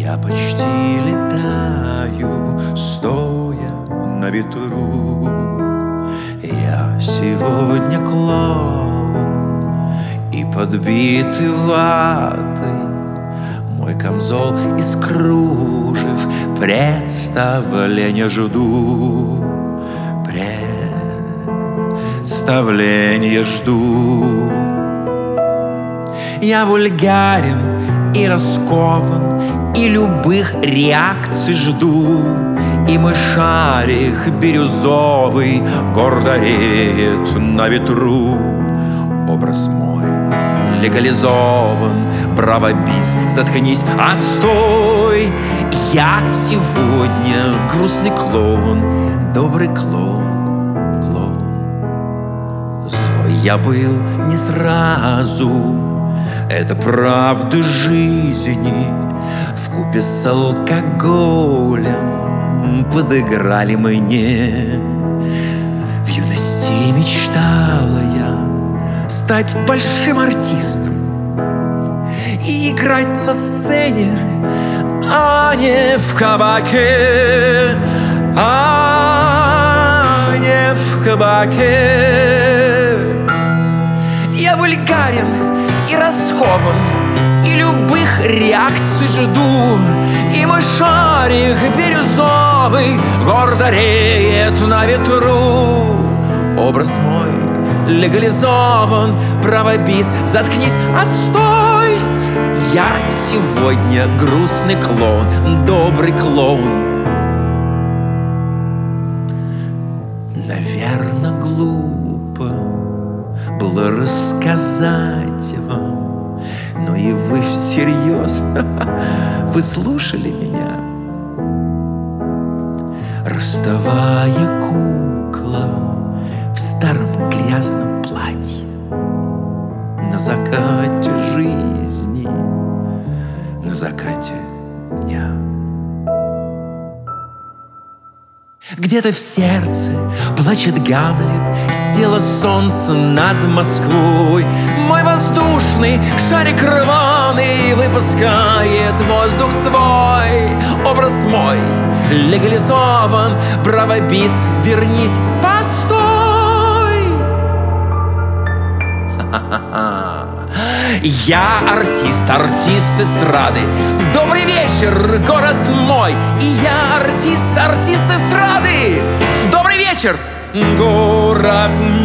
Я почти летаю, стоя на ветру. Я сегодня клоун и подбитый ватой. Мой камзол из кружев, представления жду. Представления жду. Я вульгарен и раскован, и любых реакций жду. И мой шарик бирюзовый гордо реет на ветру. Образ мой легализован, браво, бис, заткнись, отстой. Я сегодня грустный клоун, добрый клоун, клоун. Злой я был не сразу, это правда жизни. Вкупе с алкоголем подыграли мне. В юности мечтала я стать большим артистом и играть на сцене, а не в кабаке, а не в кабаке. Я вульгарен и раскован, и любых реакций жду. И мой шарик бирюзовый гордо реет на ветру. Образ мой легализован, право, бис, заткнись, отстой. Я сегодня грустный клоун, добрый клоун. Наверно, глупо было рассказать вам, но и вы всерьез, вы слушали меня. Ростовая кукла в старом грязном платье на закате жизни, на закате дня. Где-то в сердце плачет Гамлет, село солнце над Москвой. Мой воздушный шарик рваный выпускает воздух свой. Образ мой легализован, браво, бис, вернись, постой. Я артист, артист эстрады. Добрый вечер, город мой. И я артист, артист эстрады. Добрый вечер, город